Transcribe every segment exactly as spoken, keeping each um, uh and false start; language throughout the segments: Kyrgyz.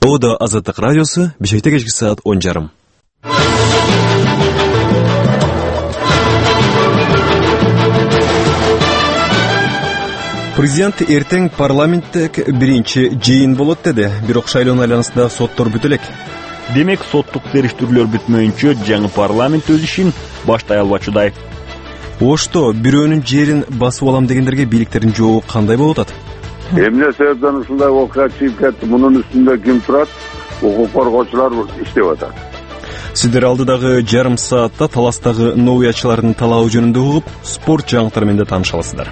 O da Azadlık Radyosu, Bişek'te geçki saat on жарым. Президент эртең парламенттик биринчи жыйын болот деди. Бирок шайлоонун айланасында соттор бүтөлөк. Демек соттук териштирүүлөр бүтмөйүнчө жаңы парламент өз ишин баштай албачудай. Ошто бирөөнүн жерин басып алам дегендерге бийликтердин жообу кандай болуп атат? Эмне себептен ушундай окуя чыгып кетти? Мунун үстүндө ким турат? Укук коргоочулар иштеп атат. Сиздер алдыдагы жарым саатта таластагы новыячылардын талабы жөнүндө угуп, спорт жаңылыктары менен да тааныша аласыздар.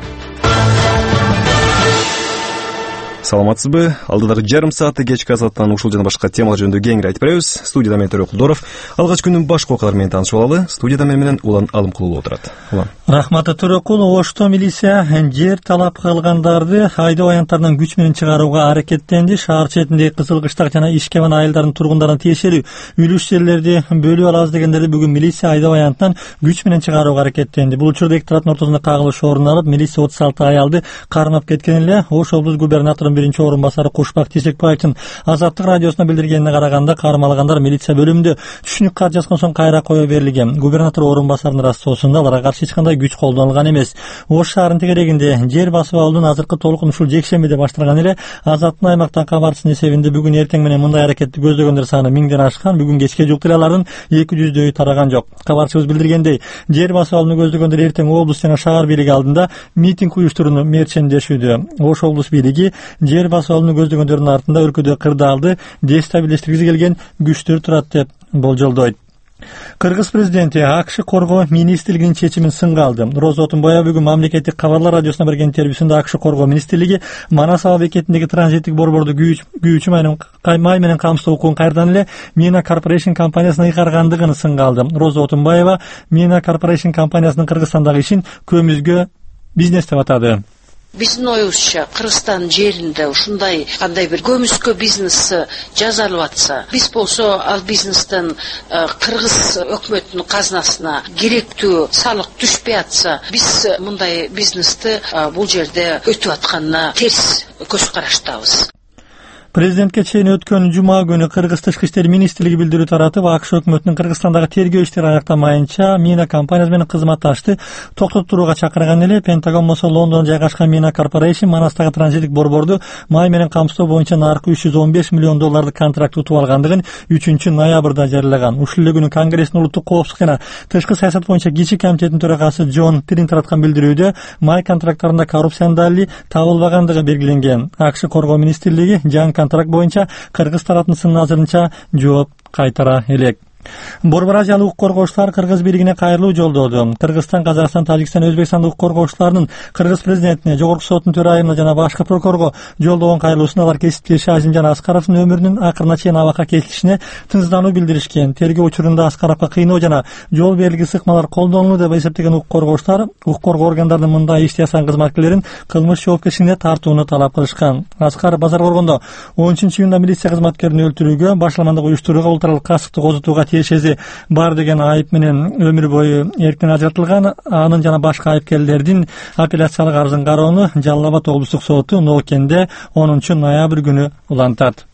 Саламатсызбы? Алдыдагы жарым саатты кечки азаттан ушул жана башка темалар жөнүндө кеңири айтып беребиз. Студияда мен Төрөк Кулдоров. Алгач күндүн башка окуялары менен таанышып алалы. Студияда мен менен Улан Алымкулов отурат. Улан. Рахмат Төрөкул. Ошто милиция жер талап кылгандарды айдоо аянттарынан күч менен чыгарууга аракеттенди. Шаар четиндеги Кызылкыштак жана Ишкебан айылдарынын тургундарына тиешелүү үлүш жерлерди бөлүп алабыз дегендерди бүгүн милиция айдоо аянтынан күч менен чыгарууга аракеттенди. Бул учурда эки тараптын ортосунда кагылыш орун алып, милиция отуз алты аялды кармап кеткен эле. Ош облус губернаторунун биринчи орун басары Кушбак Тесекбаевдин Азаттык радиосуна билдиргенине караганда, кармалгандар милиция бөлүмүндө түшүнүк кат жазган соң кайра коюп берилген. Губернатор орун басарынын ырастоосунда аларга каршы эч кандай күч колдонулган эмес. Ош шаарынын тегерегинде жер басып алуудун азыркы толкун ушул жекшембиде башталган эле. Азаттын аймактан кабарчысынын эсебинде бүгүн эртең менен мындай аракетти көздөгөндөр саны миңден ашкан. Бүгүн кечке жук деле алардын эки жүздөйү тараган жок. Кабарчыбыз билдиргендей, жер басып алууну көздөгөндөр эртең облус жана шаар бийлиги алдында митинг уюштурууну мерчендешүүдө. Ош облус бийлиги жер басып алууну көздөгөндөрдүн артында өлкөдө кырдаалды дестабилиздеткиси келген күчтөр турат деп болжолдойт. Кыргыз президенти АКШ коргоо министрлигинин чечимин сынга алды. Роза Отунбаева бүгүн мамлекеттик кабарлар радиосуна берген интервьюсунда АКШ коргоо министрлиги Манас аба бекетиндеги транзиттик борборду күйүүчү май менен камсыздоо укугун кайрадан эле Mina Corporation компаниясына ыйгаргандыгын сынга алды. Роза Отунбаева Mina Corporation компаниясынын Кыргызстандагы ишин көмүзгө бизнес деп атады. Биздин оюбузча Кыргызстан жеринде ушундай кандай бир көмүскө бизнес жасалып атса, биз болсо ал бизнестен Кыргыз өкмөтүнүн казынасына керектүү салык түшпөй атса, биз мындай бизнести бул жерде өтүп атканына терс көз караштабыз. Президентке чейин өткөн жума күнү Кыргыз тышкы иштер министрлиги билдирүү таратып, АКШ өкмөтүнүн Кыргызстандагы тергөө иштери аяктамайынча Mina компаниясы менен кызматташты токтотууга чакырган эле. Пентагон болсо Лондондо жайгашкан Mina Corporation Манастагы транзиттик борборду май менен камсыздоо боюнча наркы үч жүз он беш миллион доллардык контракт утуп алгандыгын үчүнчү ноябрда жарыялаган. Ушул эле күнү Конгресстин улуттук коопсуздук жана тышкы саясат боюнча кичи комитетинин төрагасы Джон Трин тараткан билдирүүдө май контракттарында коррупциянын далили табылбагандыгы белгиленген. АКШ коргоо министрлиги жаңы контракт боюнча Кыргыз тараптын сынын азырынча жооп кайтара элек. Борбор Азиялык укук коргоочулар Кыргыз бийлигине кайрылуу жолдоду. Кыргызстан, Казакстан, Тажикстан, Өзбекстандын укук коргоочуларынын Кыргыз президентине, Жогорку соттун төрайымына жана башкы прокурорго жолдогон кайрылуусун алар кесипкеш Азимжан Аскаровдун өмүрүнүн акырына чейин абакка кетишине тынчсыздануу билдиришкен. Тергөө учурунда Аскаровго кыйноо жана жол бергиле сыкмалар колдонулду деп эсептеген укук коргоочулар укук коргоо органдарынын мындай ишти жасаган кызматкерлерин кылмыш жоопкерчилигине тартууну талап кылышкан. Аскаров базар коргондо онунчу июнда милиция кызматкерин өлтүрүүгө, башламандык уюштурууга, улуттаралык касыпты козутууга тиешеси бар деген айып менен өмүр бою эрктен ажыратылган. Анын жана башка айыпкерлердин апелляциялык арызын кароону Жалал Абад облустук соту Ноокенде онунчу ноябрь күнү улантат.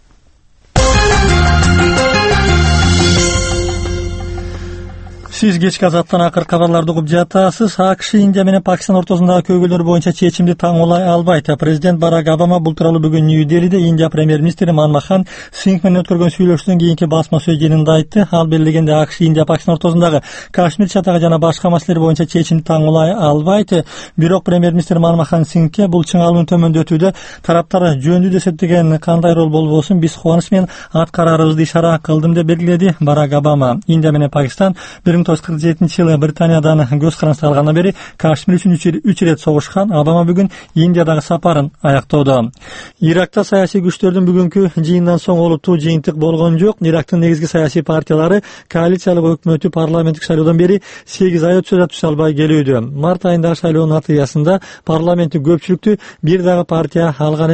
Сиз кечки азаттан акыр кабарларды угуп жатасыз. АКШ Индия менен Пакистан ортосундагы көйгөйлөр боюнча чечимди таңуулай албайт. Президент Барак Обама бул тууралуу бүгүн Нью-Делиде Индия премьер-министри Манмохан Сингх менен өткөргөн сүйлөшүүдөн кийинки басма сөз жыйынында айтты. Ал белгилегенде АКШ Индия Пакистан ортосундагы Кашмир чатагы жана башка маселелер боюнча чечимди таңуулай албайт. Бирок премьер-министр Манмохан Сингхке бул чыңалууну төмөндөтүүдө тараптар жөнүндө эсептеген кандай рол болбосун биз кубаныч менен аткарарыбызды ишара кылдым деп белгиледи Барак Обама. Индия менен Пакистан бир миң тогуз жүз кырк жетинчи жылы Британиядан көз каранды алгандан бери Кашмир үчүн үч ирет согушкан. Обама бүгүн Индиядагы сапарын аяктоодо. Иракта саясий күчтөрдүн бүгүнкү жыйындан соң олуттуу жыйынтык болгон жок. Ирактын негизги саясий партиялары коалициялык өкмөтү парламенттик шайлоодон бери сегиз ай өтсө да түзө албай келүүдө. Март айындагы шайлоонун натыйжасында парламенттик көпчүлүктү бир дагы партия алган эмес.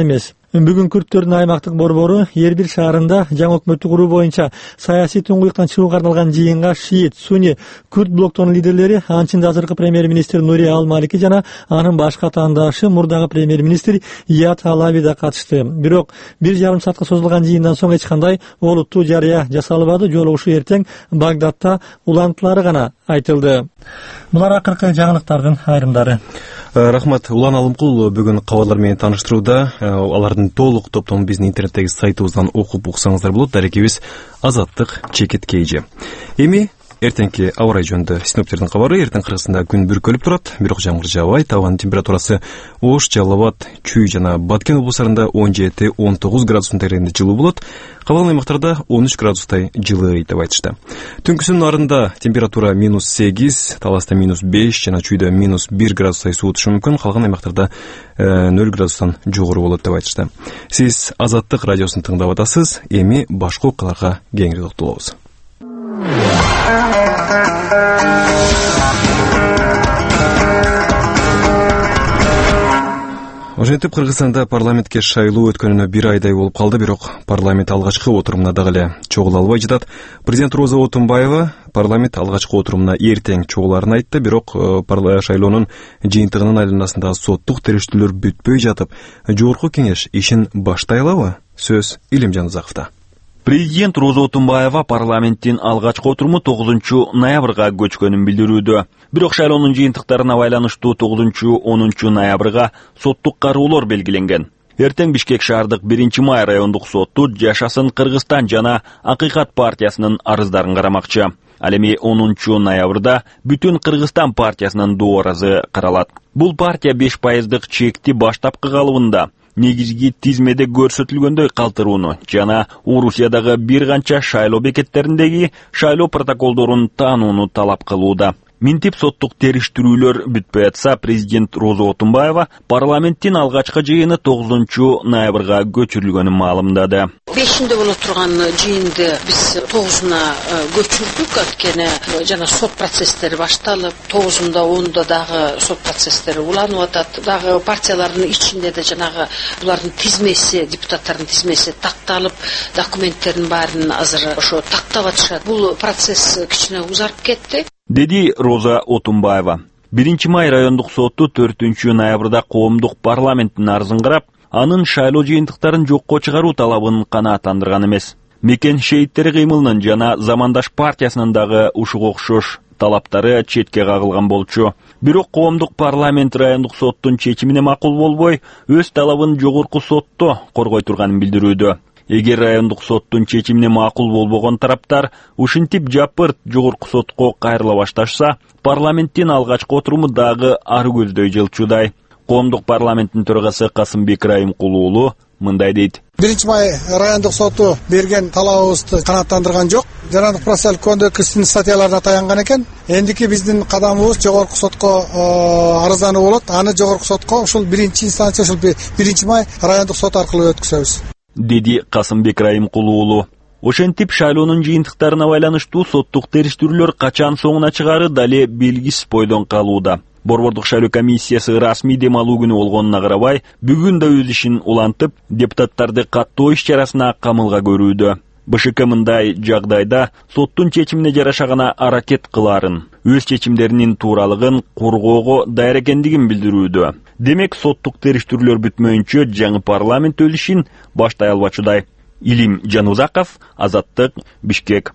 Бүгүн күрттөрдүн аймактык борбору Эрбил шаарында жаңы өкмөттү куруу боюнча саясий туңгуюктан чыгууга арналган жыйынга шиит, сунни, күрт блоктонун лидерлери, анчында азыркы премьер-министр Нури Ал-Малики жана анын баш катаандашы мурдагы премьер-министр Ият Алави да катышты. Бирок бир жарым саатка созулган жыйындан соң эч кандай олуттуу жарыя жасалбады. Жолугушуу эртең Багдадта улантылары гана айтылды. Булар акыркы жаңылыктардын айрымдары. Рахмат. Улан Алымкул бүгүн кабарлар менен тааныштырууда. Алардын толук топтомун биздин интернеттеги сайтыбыздан окуп уксаңыздар болот. Дарекебиз Азаттык Чекит Кейжи. Эми эртеңки аба ырайы жөнүндө синоптиктердин кабары. Эртең кыргызстанда күн бүркөлүп турат, бирок жамгыр жаабайт. Абанын температурасы Ош, Жалал Абад, Чүй жана Баткен облустарында он жети он тогуз градустун тегерегинде жылуу болот. Калган аймактарда он үч градустай жылы деп айтышты. Түнкүсүн нарында температура минус сегиз, Таласта минус беш жана Чүйдө минус бир градустай суутушу мүмкүн. Калган аймактарда нөл градустан жогору болот деп айтышты. Сиз Азаттык радиосун тыңдап атасыз. Эми башка окуяларга кеңири токтолобуз. Ошентип Кыргызстанда парламентке шайлоо өткөнүнө бир айдай болуп калды, бирок парламент алгачкы отурумуна дагы эле чогула албай жатат. Президент Роза Отунбаева парламент алгачкы отурумуна эртең чогулаарын айтты, бирок шайлоонун жыйынтыгынын айланасындагы соттук териштирүүлөр бүтпөй жатып, жогорку кеңеш ишин баштай алабы? Сөз Илимжан Узаковдо. Президент Роза Отунбаева парламенттин алгачкы отуруму тогузунчу ноябрга көчкөнүн билдирүүдө. Бирок шайлоонун жыйынтыктарына байланыштуу тогузунчу онунчу ноябрга соттук кароолор белгиленген. Эртең Бишкек шаардык биринчи май райондук сотту Жашасын Кыргызстан жана Акыйкат партиясынын арыздарын карамакчы. Ал эми онунчу ноябрда Бүтүн Кыргызстан партиясынын дооразы каралат. Бул партия беш пайыздык чекти баштапкы калыбында негизги тизмеде көрсөтүлгөндөй калтырууну жана Орусиядагы бир канча шайлоо бекеттериндеги шайлоо протоколдорун таанууну талап кылууда. Минтип соттук териштирүүлөр бүтпөй атса, президент Роза Отунбаева парламенттин алгачкы жыйыны тогузунчу ноябрга көчүрүлгөнүн маалымдады. бешинде боло турган жыйынды биз тогузуна көчүрдүк, анткени жана сот процесстери башталып, тогузунда онда дагы сот процесстери уланып атат. Дагы партиялардын ичинде да жанагы булардын тизмеси, депутаттардын тизмеси такталып, документтердин баарын азыр ошо тактап атышат. Бул процесс кичине узарып кетти, деди Роза Отунбаева. биринчи май райондук сотту төртүнчү ноябрда коомдук парламенттин арызын карап, анын шайлоо жыйынтыктарын жокко чыгаруу талабын канааттандырган эмес. Мекен шейиттери кыймылынын жана Замандаш партиясынын дагы ушуга окшош талаптары четке кагылган болчу. Бирок коомдук парламент райондук соттун чечимине макул болбой, өз талабын жогорку сотто коргой турганын билдирүүдө. Эгер райондук соттун чечимине макул болбогон тараптар ушинтип жапырт жогорку сотко кайрыла башташса, парламенттин алгачкы отуруму дагы ары көздөй жылчудай. Коомдук парламенттин төрагасы Касымбек Райымкулуулу мындай дейт. биринчи май райондук соту берген талабыбызды канааттандырган жок. Жарандык процессуалдык кодекстин статьяларына таянган экен. Эндики биздин кадамыбыз жогорку сотко арыздануу болот. Аны жогорку сотко ушул биринчи инстанция, ушул биринчи май райондук сот аркылуу өткөзөбүз, деди Касымбек Райымкулуулу. Ошентип шайлоонун жыйынтыктарына байланыштуу соттук териштирүүлөр качан соңуна чыгары дале белгисиз бойдон калууда. Борбордук шайлоо комиссиясы расмий дем алуу күнү болгонуна карабай, бүгүн да өз ишин улантып, депутаттарды каттоо иш-чарасына камылга көрүүдө. БШК мындай жагдайда соттун чечимине жараша гана аракет кыларын, өз чечимдеринин тууралыгын коргоого даяр экендигин билдирүүдө. Демек, соттук териштирүүлөр бүтмөйүнчө жаңы парламент өз ишин баштай албачудай. Илимжан Узаков, Азаттык, Бишкек.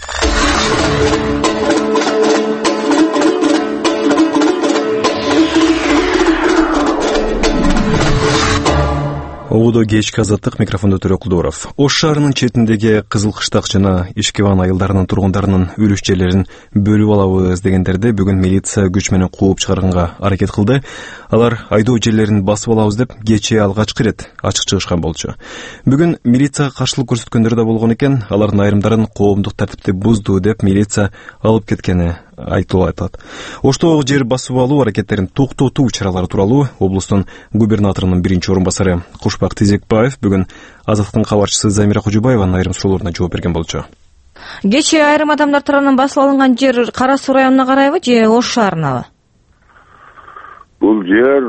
Оодо кечки Азаттык, микрофондо Төрө Кулдоров. Ош шаарынын четиндеги Кызыл Кыштак жана Ишкебан айылдарынын тургундарынын үлүш жерлерин бөлүп алабыз дегендерди бүгүн милиция күч менен кууп чыгарганга аракет кылды. Алар айдоо жерлерин басып алабыз деп кечээ алгачкы ирет ачык чыгышкан болчу. Бүгүн милицияга каршылык көрсөткөндөр да болгон экен. Алардын айрымдарын коомдук тартипти бузду деп милиция алып кеткени айтылып атат. Оштогу жер басып алуу аракеттерин токтотуу чаралары тууралуу облустун губернаторунун биринчи орун басары Кушбак Тизекбаев бүгүн Азаттыктын кабарчысы Замира Кожубаеванын айрым суроолоруна жооп берген болчу. Кечээ айрым адамдар тарабынан басып алынган жер Кара Суу районуна карайбы же Ош шаарынабы? Бул жер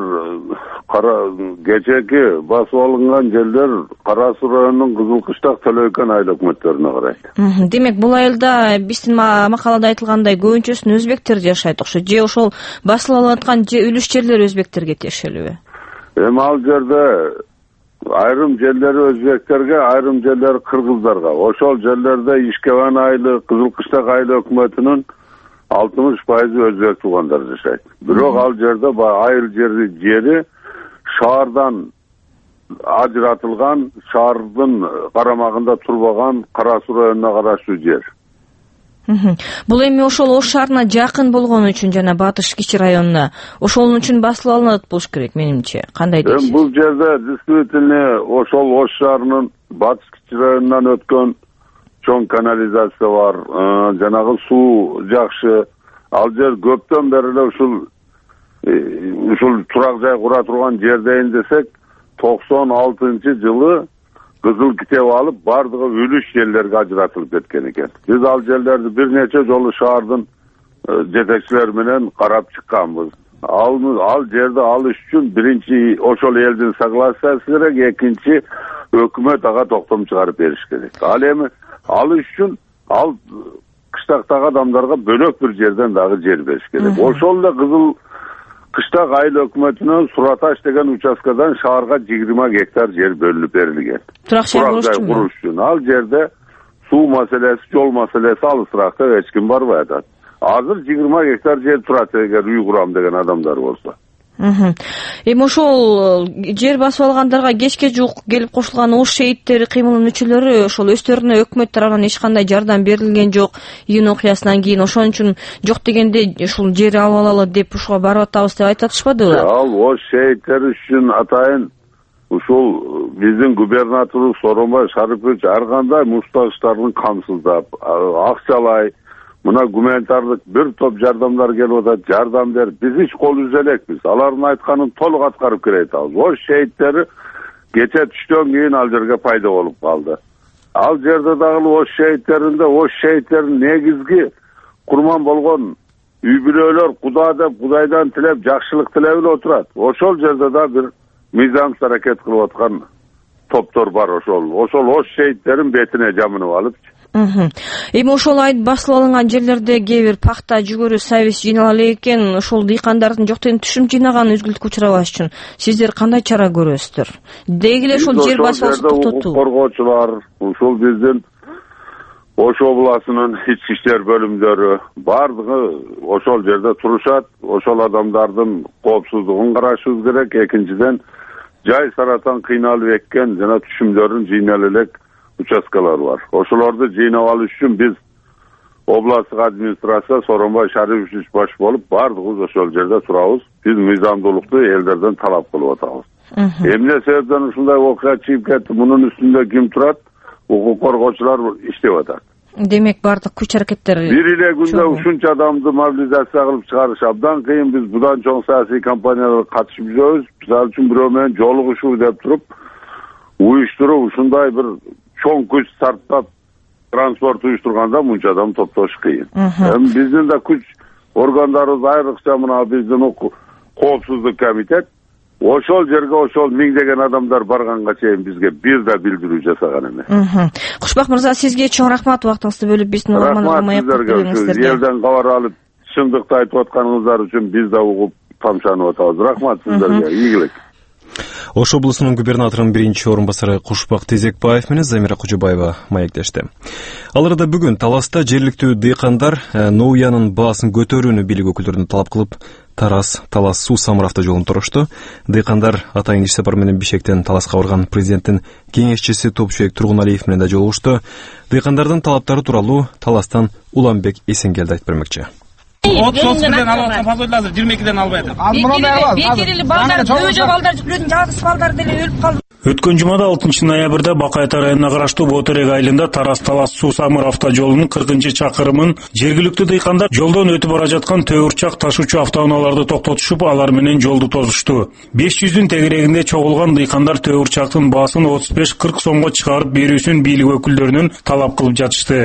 кечеки басып алынган жерлер Кара Суу районунун Кызылкыштак Төлөйкөн айыл өкмөттөрүнө карайт. Демек, бул айылда биздин макалада айтылгандай көбүнчөсүн өзбектер жашайт окшойт. Же ошол басылып алып аткан үлүш жерлер өзбектерге тиешелүүбү? Эми ал жерде айрым жерлери өзбектерге, айрым жерлери кыргыздарга. Ошол жерлерде Ишкебан айылы, Кызылкыштак айыл өкмөтүнүн алтымыш пайызы өзбек туугандар жашайт. Бирок ал жерде айыл жери жери шаардан ажыратылган, шаардын карамагында турбаган Кара Суу районуна караштуу жер. Бул эми ошол Ош шаарына жакын болгон үчүн жана Батыш кичи районуна ошол үчүн басылып алынат болуш керек менимче. Кандай дейсиз? Бул жерде действительно ошол Ош шаарынын Батыш кичи районунан өткөн чоң канализация бар, жанагы суу жакшы. Ал жер көптөн бери эле ушул ушул турак жай кура турган жердейин десек, токсон алтынчы жылы кызыл китеп алып, бардыгы үлүш жерлерге ажыратылып кеткен экен. Биз ал жерлерди бир нече жолу шаардын жетекчилери менен карап чыкканбыз. Ал ал жерди алыш үчүн биринчи ошол элдин согласиясы керек, экинчи өкмөт ага токтом чыгарып бериш керек. Ал эми алыш үчүн ал кыштактагы адамдарга бөлөк бир жерден дагы жер бериш керек. Ошол эле Кызыл Кыштак айыл өкмөтүнөн Сураташ деген участкадан шаарга жыйырма гектар жер бөлүнүп берилген. Турак жай куруш үчүн. Ал жерде суу маселеси, жол маселеси алысыраакта эч ким барбай атат. Азыр жыйырма гектар жер турат эгер үй курам деген адамдар болсо. Эми ошол жер басып алгандарга кечке жуук келип кошулган Ош шейиттери кыймылынын мүчөлөрү ошол өздөрүнө өкмөт тарабынан эч кандай жардам берилген жок. Июнь окуясынан кийин ошон үчүн жок дегенде ушул жер алып алалы деп ушуга барып атабыз деп айтып атышпадыбы? Ал Ош шейиттери үчүн атайын ушул биздин губернаторубуз Сооронбай Шарипович ар кандай муштаждарын камсыздап, акчалай мына гуманитардык бир топ жардамдар келип атат, жардам бер. Биз эч кол үзө элекпиз. Алардын айтканын толук аткарып келе атабыз. Ош шейиттери кече түштөн кийин ал жерге пайда болуп калды. Ал жерде дагы Ош шейиттеринде Ош шейиттеринин негизги курман болгон үй бүлөлөр Куда деп, Кудайдан тилеп, жакшылык тилеп эле отурат. Ошол жерде да бир мыйзамсыз аракет кылып аткан топтор бар ошол. Ошол Ош шейттерин бетине жамынып алып. Эми ошол айт басылып алынган жерлерде кээ бир пахта, жүгөрү, сабиз жыйнала элек экен. Ошол дыйкандардын жок деген түшүм жыйнаган үзгүлтүккө учурабаш үчүн сиздер кандай чара көрөсүздөр? Деги эле ошол жер басып алышты токтотуу. Коргоочулар, ушул биздин Ош областынын ички иштер бөлүмдөрү бардыгы ошол жерде турушат. Ошол адамдардын коопсуздугун карашыбыз керек. Экинчиден, жай саратан кыйналып эккен жана түшүмдөрүн жыйнап элек участкалар бар. Ошолорду жыйнап алыш үчүн биз областтык администрация Сооронбай Шарипович баш болуп бардыгыбыз ошол жерде турабыз. Биз мыйзамдуулукту элдерден талап кылып атабыз. Эмне себептен ушундай окуя чыгып кетти? Мунун үстүндө ким турат? Укук коргоочулар иштеп атат. Демек бардык күч аракеттер бир эле күндө ушунча адамды мобилизация кылып чыгарыш абдан кыйын. Биз будан чоң саясий компанияларга катышып жүрөбүз. Мисалы үчүн бирөө менен жолугушуу деп туруп уюштуруп ушундай бир чоң күч сарптап транспорт уюштурганда мынча адам топтош кыйын. Эми биздин да күч органдарыбыз айрыкча мына биздин коопсуздук комитет ошол жерге ошол миңдеген адамдар барганга чейин бизге бир да билдирүү жасаган эмес. Кушбак мырза, сизге чоң рахмат вактыңызды бөлүп биздин угармандарга маектеп бергениңиздерге. Элден кабар алып чындыкты айтып атканыңыздар үчүн биз да угуп тамшанып атабыз. Рахмат сиздерге. Ийгилик. Ош облусунун губернаторунун биринчи орун басары Кушбак Тезекбаев менен Замира Кужубаева маектешти. Аларда бүгүн Таласта жергиликтүү дыйкандар Ноуянын баасын көтөрүүнү бийлик өкүлдөрүнө талап кылып, Тарас Талас Суу Самыр автожолун турушту. Дыйкандар атайын иш сапар менен Бишкектен Таласка барган президенттин кеңешчиси Топчубек Тургуналиев менен да жолугушту. Дыйкандардын талаптары тууралуу Таластан Уланбек Эсенгелди айтып бермекчи. отуз отузден алып аткан фазойлду азыр жыйырма экиден албай атат. Бекерели балдар, көжө балдар, жүгүрөдүн жалгыз балдар деле өлүп калды. Өткөн жумада алтынчы ноябрда Бакайта районуна караштуу Ботерек айылында Тарас Талас Суу Самыр автожолунун кыркынчы чакырымын жергиликтүү дыйкандар жолдон өтүп бара жаткан төөурчак ташуучу автоунааларды токтотушуп, алар менен жолду тосушту. беш жүздүн тегерегинде чогулган дыйкандар төөурчактын баасын отуз беш кырк сомго чыгарып берүүсүн бийлик өкүлдөрүнөн талап кылып жатышты.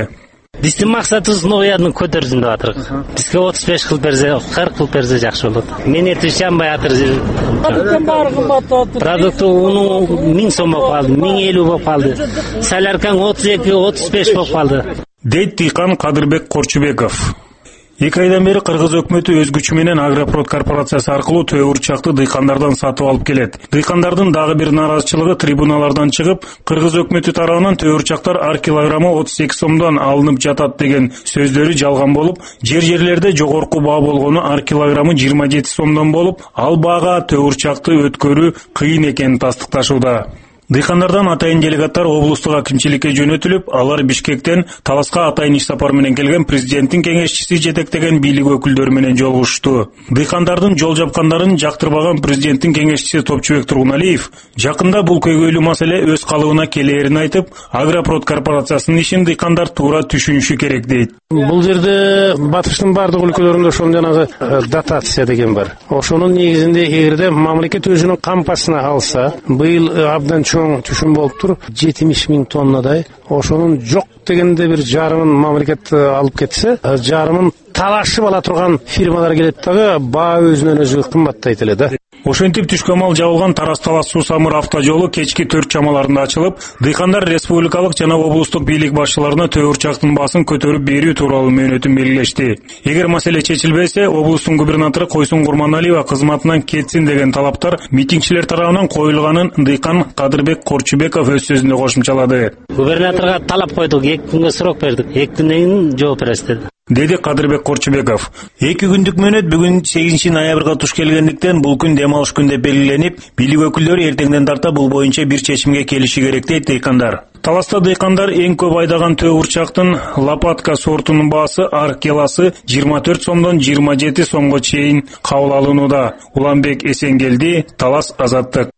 Биздин максатыбыз Новоярдын көтөрсүн деп атырык. Бизге отуз беш кылып берсе, кырк кылып берсе жакшы болот. Мен этип жанбай атыр. Продукттун баары кымбаттап. Продукты унуу миң сом болуп калды, миң элүү болуп калды. Соляркаң отуз эки, отуз беш болуп калды. Дейт дыйкан Кадырбек Корчубеков. Эки айдан бери Кыргыз өкмөтү өз күчү менен Агропрод корпорациясы аркылуу төөрчакты дыйкандардан сатып алып келет. Дыйкандардын дагы бир наразычылыгы трибуналардан чыгып, Кыргыз өкмөтү тарабынан төөрчактар ар килограммы отуз эки сомдон алынып жатат деген сөздөрү жалган болуп, жер-жерлерде жогорку баа болгону ар килограммы жыйырма жети сомдон болуп, ал баага төөрчакты өткөрүү кыйын экенин тастыкташууда. Дыйкандардан атайын делегаттар облустук акимчиликке жөнөтүлүп, алар Бишкектен Таласка атайын иш сапар менен келген президенттин кеңешчиси жетектеген бийлик өкүлдөрү менен жолугушту. Дыйкандардын жол жапкандарын жактырбаган президенттин кеңешчиси Топчубек Тургуналиев жакында бул көйгөйлүү маселе өз калыбына келээрин айтып, Агропрод корпорациясынын ишин дыйкандар туура түшүнүшү керек дейт. Бул жерде батыштын бардык өлкөлөрүндө ошол жанагы дотация деген бар. Ошонун негизинде эгерде мамлекет өзүнүн кампасына алса, быйыл абдан чоң түшүм болуптур, жетимиш миң тоннадай. Ошонун жок дегенде бир жарымын мамлекет алып кетсе, жарымын талашып ала турган фирмалар келет дагы, баа өзүнөн өзү кымбаттайт эле да. Ошентип түшкө мал жабылган Тарас-Талас Суу-Самыр автожолу кечки төрт чамаларында ачылып, дыйкандар республикалык жана облустук бийлик башчыларына төөрчактын баасын көтөрүп берүү тууралуу мөөнөтүн белгилешти. Эгер маселе чечилбесе, облустун губернатору Койсун Курманалиева кызматынан кетсин деген талаптар митингчилер тарабынан коюлганын дыйкан Кадырбек Корчубеков өз сөзүндө кошумчалады. Губернаторго талап койдук, эки күнгө срок бердик. эки күндөн кийин жооп бересиз деди. Деди Кадырбек Корчубеков. Эки күндүк мөөнөт бүгүн сегизинчи ноябрга туш келгендиктен бул күн дем алыш күн деп белгиленип, бийлик өкүлдөрү эртеңден тарта бул боюнча бир чечимге келиши керек дейт дыйкандар. Таласта дыйкандар эң көп айдаган төөрчактын Лопатка сортунун баасы ар келасы жыйырма төрт сомдон жыйырма жети сомго чейин кабыл алынууда. Уланбек Эсенгелди, Талас, Азаттык.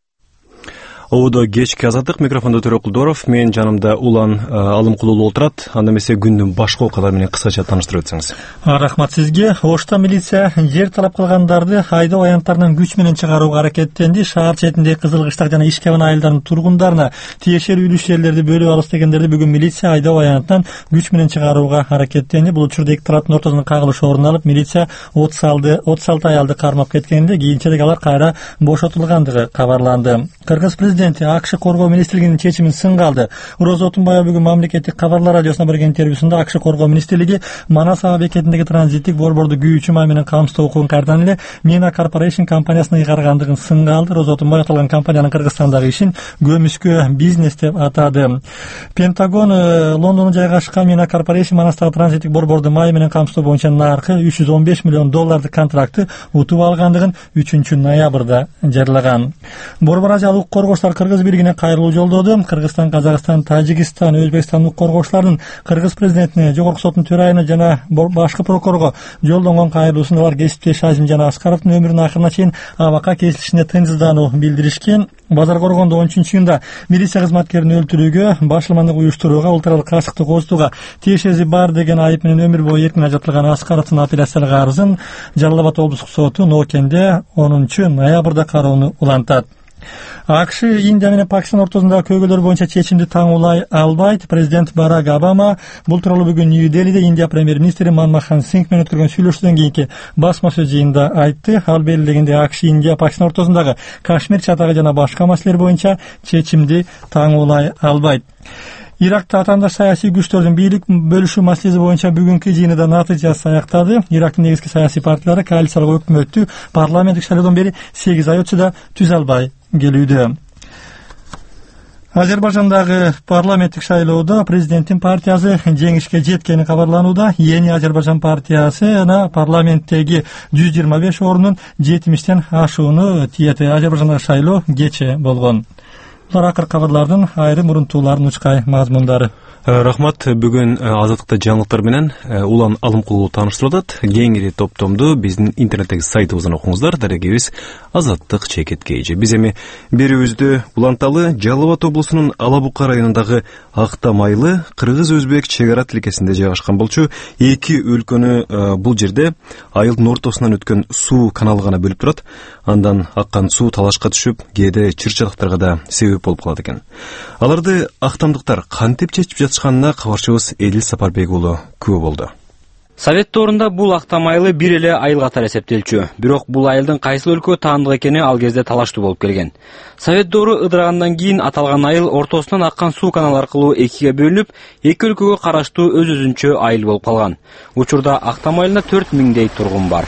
Оодо кечки Азаттык, микрофондо Төрө Кулдоров, мен жанымда Улан Алымкулуу отурат. Анда эмесе күндүн башка окуялары менен кысача тааныштырып өтсөңүз. Рахмат сизге. Ошто милиция жер талап кылгандарды айдоо аянттарынан күч менен чыгарууга аракеттенди. Шаар четиндеги Кызыл Кыштак жана Ишкебан айылдарынын тургундарына тиешелүү үлүш жерлерди бөлүп алыс дегендерди бүгүн милиция айдоо аянтынан күч менен чыгарууга аракеттенди. Бул учурда эки тараптын ортосунда кагылыш орун алып, милиция отуз алты аялды кармап кеткенде, кийинчерээк алар кайра бошотулгандыгы кабарланды. Кыргыз президенти АКШ коргоо министрлигинин чечимин сынга алды. Роза Отунбаева бүгүн мамлекеттик кабарлар радиосуна берген интервьюсунда АКШ коргоо министрлиги Манас аба бекетиндеги транзиттик борборду күйүүчү май менен камсыздоо укугун кайрадан эле Mina Corporation компаниясына ыйгаргандыгын сынга алды. Роза Отунбаева аталган компаниянын Кыргызстандагы ишин көмүскө бизнес деп атады. Пентагон Лондондо жайгашкан Mina Corporation Манастагы транзиттик борборду май менен камсыздоо боюнча наркы үч жүз он беш миллион доллардык контрактты утуп алгандыгын үчүнчү ноябрда жарыяган. Борбор Азия укук коргоочулар Кыргыз бийлигине кайрылуу жолдоду. Кыргызстан, Казакстан, Тажикстан, Өзбекстан укук коргоочулардын Кыргыз президентине, Жогорку соттун төрайымына жана башкы прокурорго жолдонгон кайрылуусунда алар кесиптеш Азим Жанаскаровдун өмүрүнүн акырына чейин абакка кесилишине тынчсыздануу билдиришкен. Базар Коргондо он үчүнчү июнда милиция кызматкерин өлтүрүүгө, башламандык уюштурууга, ултралык кашыктык козутууга тиешеси бар деген айып менен өмүр бою эркин ажатылган Аскаровдун апелляциялык арызын Жалал Абад облустук соту Ноокенде онунчу ноябрда кароону улантат. АКШ Индия менен Пакистан ортосундагы көйгөйлөр боюнча чечимди таңуулай албайт. Президент Барак Обама бул тууралуу бүгүн Нью-Делиде Индия премьер-министри Манмохан Сингх менен өткөргөн сүйлөшүүдөн кийинки басма сөз жыйынында айтты. Ал белгилегендей АКШ Индия Пакистан ортосундагы Кашмир чатагы жана башка маселелер боюнча чечимди таңуулай албайт. Иракта атаандаш саясий күчтөрдүн бийлик бөлүшүү маселеси боюнча бүгүнкү жыйынында натыйжасы аяктады. Ирактын негизги саясий партиялары коалициялык өкмөттү парламенттик шайлоодон бери сегиз ай өтсө да түзө албай келүүдө. Азербайжандагы парламенттик шайлоодо президенттин партиясы жеңишке жеткени кабарланууда. Yeni Азербайжан партиясына парламенттеги жүз жыйырма беш орунун жетимиштен ашууну тиет. Азербайжандагы шайлоо кече болгон. Булар акыркы кабарлардын айрым урунтууларын учкай мазмундары. Рахмат, бүгүн азаттыкта жаңылыктар менен Улан Алымкулуу тааныштырып атат. Кеңири топтомду биздин интернеттеги сайтыбыздан окуңуздар. Дарегибиз Азаттык чекит кейжи. Биз эми берүүбүздү уланталы Жалал Абад облусунун Алабука районундагы Актамайлы кыргыз-өзбек чек ара тилкесинде жайгашкан болчу эки өлкөнү бул жерде айылдын ортосунан өткөн суу каналы гана бөлүп турат. Андан аккан суу талашка түшүп, кээде чыр-чатактарга да себеп себеп болуп калат экен. Аларды актамдыктар кантип чечип жатышканына кабарчыбыз Эдил Сапарбек уулу күбө болду. Совет доорунда бул актам айылы бир эле айыл катары эсептелчү. Бирок бул айылдын кайсы өлкөгө таандык экени ал кезде талаштуу болуп келген. Совет доору ыдырагандан кийин аталган айыл ортосунан аккан суу каналы аркылуу экиге бөлүнүп, эки өлкөгө караштуу өз-өзүнчө айыл болуп калган. Учурда актам айылында төрт миңдей тургун бар.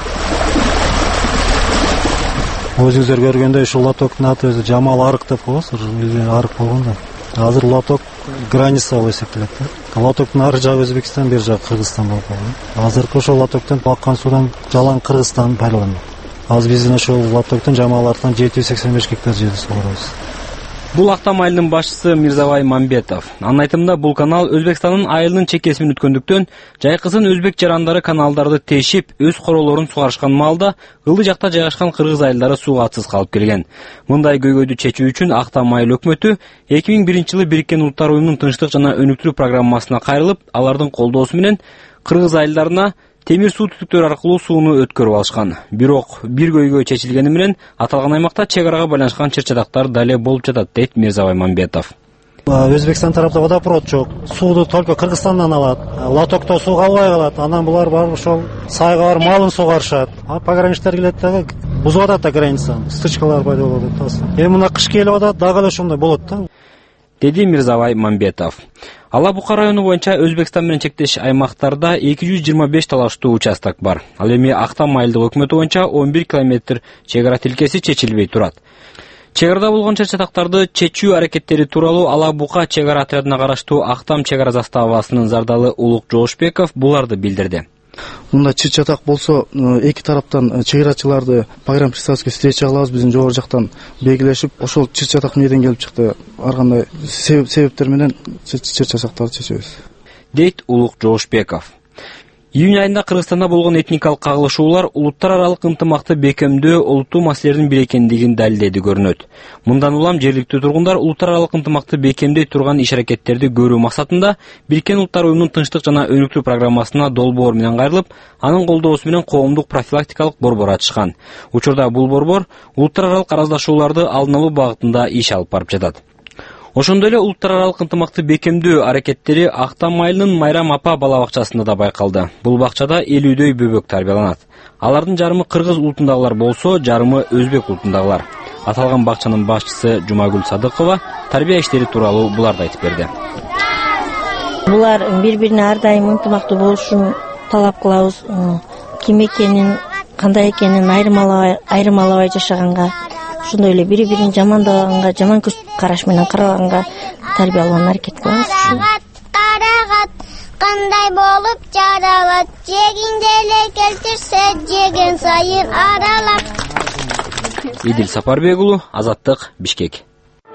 Өзүңүздөр көргөндөй ушул лотоктун аты өзү Жамал арык деп коебуз, арык болгон да. Азыр лоток граница болуп эсептелет да. Лотоктун ары жагы Өзбекстан, бери жагы Кыргызстан болуп калган. Азыркы ошол лотоктон аккан суудан жалаң Кыргызстан пайдаланат. Азыр биздин ошол лотоктон Жамалартан жети жүз сексен беш гектар жерди сугарабыз. Бул актам айылынын башчысы Мирзабай Мамбетов. Анын айтымында бул канал Өзбекстандын айылынын чекесинен өткөндүктөн жайкысын өзбек жарандары каналдарды тешип, өз королорун сугарышкан маалда ылдый жакта жайгашкан кыргыз айылдары сууга атсыз калып келген. Мындай көйгөйдү чечүү үчүн актам айыл өкмөтү эки миң биринчи жылы Бириккен Улуттар уюмунун тынчтык жана өнүктүрүү программасына кайрылып, алардын колдоосу менен кыргыз айылдарына темир суу түтүктөр аркылуу сууну өткөрүп алышкан. Бирок бир көйгөй чечилгени менен аталган аймакта чек арага байланышкан чыр-чатактар дале болуп жатат, дейт Мирзабай Мамбетов. Өзбекстан тарапта водопровод жок. Сууду только Кыргызстандан алат. Лотокто сууга албай калат. Анан булар барып ошол сайга барып малын сугарышат. А пограничтер келет дагы бузуп атат да границаны. Стычкалар пайда болуп атат. Эми мына кыш келип атат, дагы эле ошондой болот да. Деди Мирзабай Мамбетов. Ала Бука району боюнча Өзбекстан менен чектеш аймактарда эки жүз жыйырма беш талаштуу участок бар. Ал эми Актам айылдык өкмөтү боюнча он бир километр чек ара тилкеси чечилбей турат. Чек арада болгон чыр-чатактарды чечүү аракеттери тууралуу Ала Бука чек ара отрядына караштуу Актам чек ара заставасынын зардалы Улук Жоошбеков буларды билдирди. Мында чыр-чатак болсо эки тараптан чек арачыларды погранпредставительский встреча кылабыз, биздин жогору жактан белгилешип, ошол чыр-чатак эмнеден келип чыкты, ар кандай себептер менен чыр-чатактарды чечебиз, дейт Улук Жоошбеков. Июнь айында Кыргызстанда болгон этникалык кагылышуулар улуттар аралык ынтымакты бекемдөө олуттуу маселелердин бири экендигин далилдеди көрүнөт. Мындан улам жергиликтүү тургундар улуттар аралык ынтымакты бекемдей турган иш-аракеттерди көрүү максатында Бириккен Улуттар уюмунун тынчтык жана өнүктүрүү программасына долбоор менен кайрылып, анын колдоосу менен коомдук профилактикалык борбор ачышкан. Учурда бул борбор улуттар аралык араздашууларды алдын алуу багытында иш алып барып жатат. Ошондой эле улуттар аралык ынтымакты бекемдөө аракеттери Актам айылынын Майрам апа бала бакчасында да байкалды. Бул бакчада элүүдөй бөбөк тарбияланат. Алардын жарымы кыргыз улутундагылар болсо, жарымы өзбек улутундагылар. Аталган бакчанын башчысы Жумагүл Садыкова тарбия иштери тууралуу буларды айтып берди. Булар бири-бирине ар дайым ынтымактуу болушун талап кылабыз. Ким экенин, кандай экенин айырмалабай, айырмалабай жашаганга, ошондой эле бири-бирин жамандаганга, жаман көз караш менен караганга тарбиялоого аракет кылабыз. Карагат кандай болуп жаралат, жегинде эле келтирсе, жеген сайын аралап. Эдил Сапарбек уулу, Азаттык, Бишкек.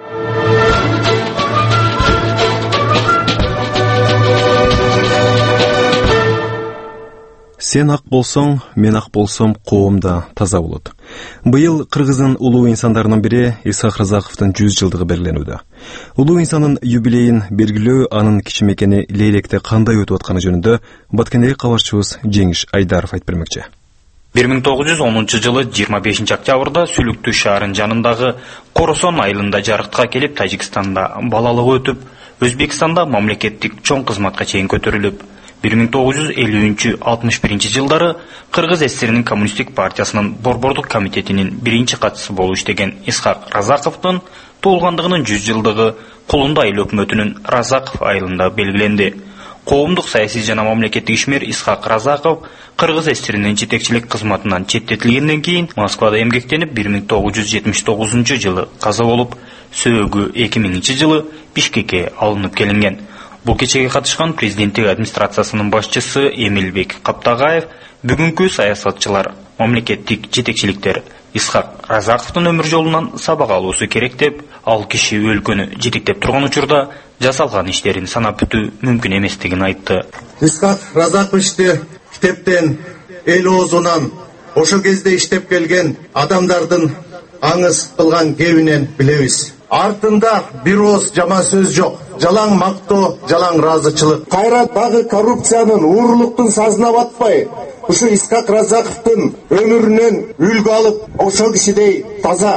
Сен ак болсоң, мен ак болсом, коом да таза болот. Быйыл Кыргыздын улуу инсандарынын бири Исхак Разаковдун жүз жылдыгы белгиленүүдө. Улуу инсанын юбилейин белгилөө анын кичи мекени Лейлекте кандай өтүп атканы жөнүндө Баткендеги кабарчыбыз Жеңиш Айдаров айтып бермекчи. бир миң тогуз жүз онунчу жылы жыйырма бешинчи октябрда Сүлүктүү шаарынын жанындагы Коросон айылында жарыктыкка келип, Тажикстанда балалыгы өтүп, Өзбекстанда мамлекеттик чоң кызматка чейин көтөрүлүп, бир миң тогуз жүз элүүнчү — алтымыш биринчи жылдары Кыргыз ССРинин коммунисттик партиясынын борбордук комитетинин биринчи катчысы болуп иштеген Исхак Разаковдун туулгандыгынын жүз жылдыгы Кулунду айыл өкмөтүнүн Разаков айылында белгиленди. Коомдук саясий жана мамлекеттик ишмер Исхак Разаков Кыргыз ССРинин жетекчилик кызматынан четтетилгенден кийин Москвада эмгектенип, бир миң тогуз жүз жетимиш тогузунчу жылы каза болуп, сөөгү эки миңинчи жылы Бишкекке алынып келинген. Бул кечеге катышкан президенттик администрациясынын башчысы Эмилбек Каптагаев бүгүнкү саясатчылар, мамлекеттик жетекчиликтер Исхак Разаковдун өмүр жолунан сабак алуусу керек деп, ал киши өлкөнү жетектеп турган учурда жасалган иштерин санап бүтүү мүмкүн эместигин айтты. Исхак Разаковичти китептен, эл оозунан, ошол кезде иштеп келген адамдардын аңыз кылган кебинен билебиз. Артында бир ооз жаман сөз жок. Жалаң мактоо, жалаң разычылык. Кайра дагы коррупциянын, уурлуктун сазына батпай, ушу Исхак Разаковдун өмүрүнөн үлгү алып, ошол кишидей таза,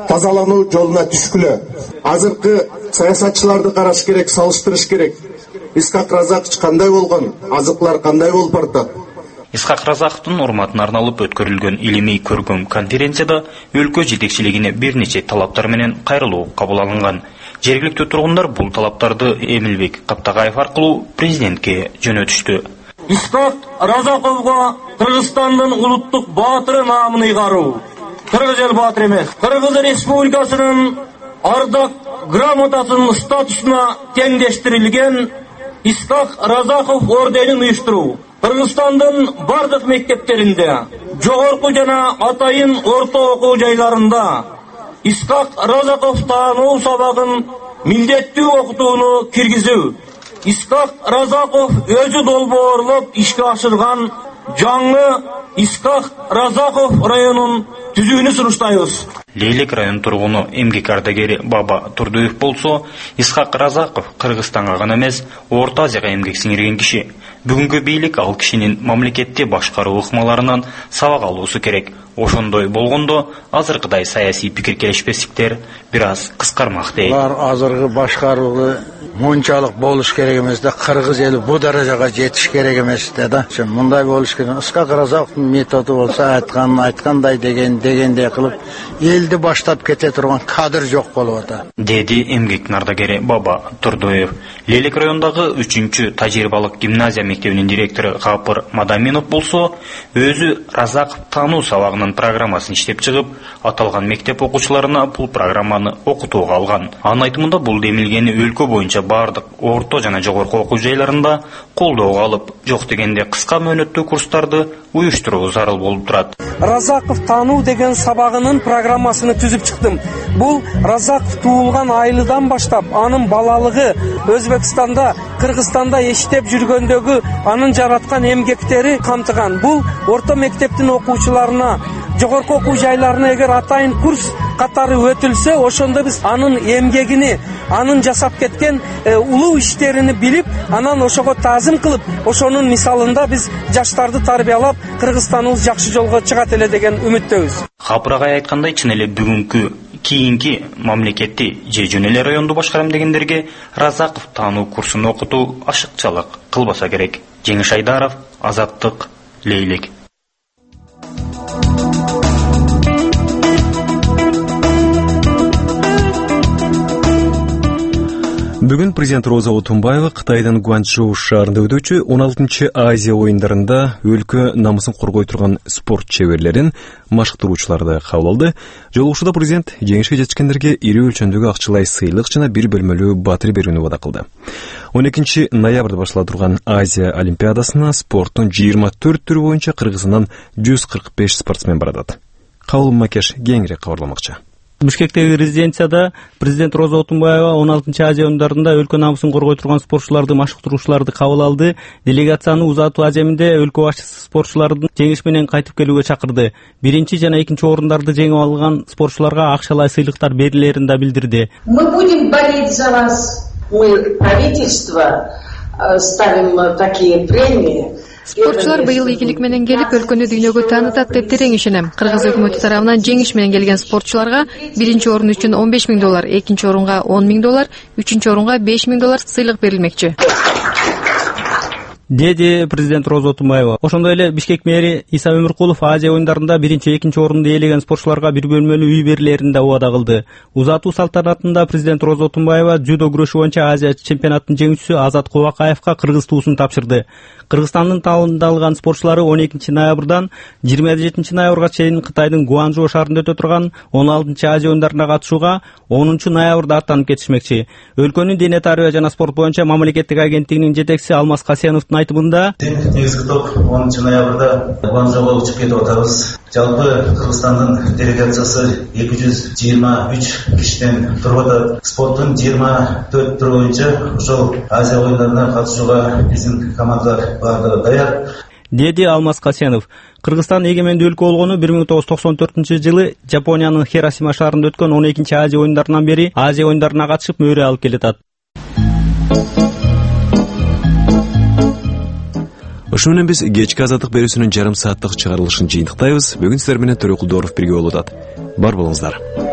тазалануу жолуна түшкүлө. Азыркы саясатчыларды караш керек, салыштырыш керек. Исхак Разакович кандай болгон, азыркылар кандай болуп баратат? Исхак Разаковдун урматына арналып өткөрүлгөн илимий көркөм конференцияда өлкө жетекчилигине бир нече талаптар менен кайрылуу кабыл алынган. Жергиликтүү тургундар бул талаптарды Эмилбек Каптагаев аркылуу президентке жөнөтүштү. Исхак Разаковго Кыргызстандын улуттук баатыры наамын ыйгаруу. Кыргыз эл баатыры эмес. Кыргыз Республикасынын ардак грамотасынын статусуна теңдештирилген Исхак Разаков орденин уюштуруу. Кыргызстандын бардык мектептеринде, жогорку жана атайын орто окуу жайларында Исхак Разаков таануу сабагын милдеттүү окутууну киргизүү. Исхак Разаков өзү долбоорлоп ишке ашырган жаңы Исхак Разаков районун түзүүнү сунуштайбыз. Лейлек район тургуну эмгек ардагери Баба Турдуев болсо, Исхак Разаков Кыргызстанга гана эмес, Орто Азияга эмгек сиңирген киши. Бүгүнкү бийлик ал кишинин мамлекетти башкаруу ыкмаларынан сабак алуусу керек. Ошондой болгондо азыркыдай саясий пикир келишпестиктер бир аз кыскармак дейт. Алар азыркы башкаруу мынчалык болуш керек эмес да, кыргыз эли бу даражага жетиш керек эмес да. Мындай болуш керек. Исхак Разаковдун методу болсо айтканын айткандай деген дегендей кылып элди баштап кете турган кадр жок болуп атат, деди эмгек ардагери Баба Турдуев. Лелек райондагы үчүнчү тажрыйбалык гимназия мектебинин директору Гапыр Мадаминов болсо, өзү Разаков таануу сабагынын программасын иштеп чыгып, аталган мектеп окуучуларына бул программаны окутууга алган. Анын айтымында бул демилгени өлкө боюнча бардык орто жана жогорку окуу жайларында колдоого алып, жок дегенде кыска мөөнөттүү курстарды уюштуруу зарыл болуп турат. Разаков таануу деген сабагынын программасыны түзүп чыктым. Бул Разаков туулган айлыдан баштап анын балалыгы, Өзбекстанда, Кыргызстанда иштеп жүргөндөгү анын жараткан эмгектери камтыган. Бул орто мектептин окуучуларына, жогорку окуу жайларына эгер атайын курс катары өтүлсө, ошондо биз анын эмгегини, анын жасап кеткен э, улуу иштерини билип, анан ошого таазим кылып, ошонун мисалында биз жаштарды тарбиялап, Кыргызстаныбыз жакшы жолго чыгат эле деген үмүттөбүз. Хапырагай айткандай, чын эле бүгүнкү кийинки мамлекетти же жөн эле районду башкарам дегендерге Разаков таануу курсун окутуу ашыкчалык кылбаса керек. Жеңиш Айдаров, Азаттык, Лейлек. Бүгүн президент Роза Отунбаева Кытайдын Гуанчжоу шаарында өтүүчү он алтынчы Азия оюндарында өлкө намысын коргой турган спорт чеберлерин, машыктыруучуларды кабыл алды. Жолугушууда президент жеңишке жетишкендерге ири өлчөмдөгү акчалай сыйлык жана бир бөлмөлүү батир берүүнү вада кылды. он экинчи ноябрда баштала турган Азия олимпиадасына спорттун жыйырма төрт түрү боюнча Кыргызстандан жүз кырк беш спортсмен баратат. Кабыл Макеш кеңири кабарламакчы. Бишкектеги резиденцияда президент Роза Отунбаева он алтынчы Азия оюндарында өлкө намысын коргой турган спортчуларды, машыктыруучуларды кабыл алды. Делегацияны узатуу аземинде өлкө башчысы спортчулардын жеңиш менен кайтып келүүгө чакырды. Биринчи жана экинчи орундарды жеңип алган спортчуларга акчалай сыйлыктар берилерин да билдирди. Мы будем болеть за вас. Мы правительство ставим такие премии. Спортчулар быйыл ийгилик менен келип, өлкөнү дүйнөгө таанытат деп терең ишенем. Кыргыз өкмөтү тарабынан жеңиш менен келген спортчуларга биринчи орун үчүн он беш миң доллар, экинчи орунга он миң доллар, үчүнчү орунга беш миң доллар сыйлык берилмекчи, деди президент Роза Отунбаева. Ошондой эле Бишкек мэри Иса Өмүркулов Азия оюндарында биринчи, экинчи орунду ээлеген спортчуларга бир бөлмөлүү үй берилерин да убада кылды. Узатуу салтанатында президент Роза Отунбаева дзюдо күрөшү боюнча Азия чемпионатынын жеңүүчүсү Азат Кубакаевка кыргыз туусун тапшырды. Кыргызстандын тандалган спортчулары он экинчи ноябрдан жыйырма жетинчи ноябрга чейин Кытайдын Гуанчжоу шаарында өтө турган он алтынчы Азия оюндарына катышууга онунчу ноябрда аттанып кетишмекчи. Өлкөнүн дене тарбия жана спорт боюнча мамлекеттик агенттигинин жетекчиси Алмаз Касеновдун айтымында, негизги топ онунчу ноябрда Гуанчжоуга учуп кетип атабыз. Жалпы Кыргызстандын делегациясы эки жүз жыйырма үч кишиден туруп атат. Спорттун жыйырма төрт түрү боюнча ошол Азия оюндарына катышууга биздин командалар бардыгы даяр, деди Алмаз Касенов. Кыргызстан эгемендүү өлкө болгону бир миң тогуз жүз токсон төртүнчү жылы Жапониянын Хиросима шаарында өткөн он экинчи Азия оюндарынан бери Азия оюндарына катышып мөөрө алып келатат. Ошо менен биз кечки азаттык берүүсүнүн жарым сааттык чыгарылышын жыйынтыктайбыз. Бүгүн сиздер менен Төрөкулдоров бирге болуп атат. Бар болуңуздар.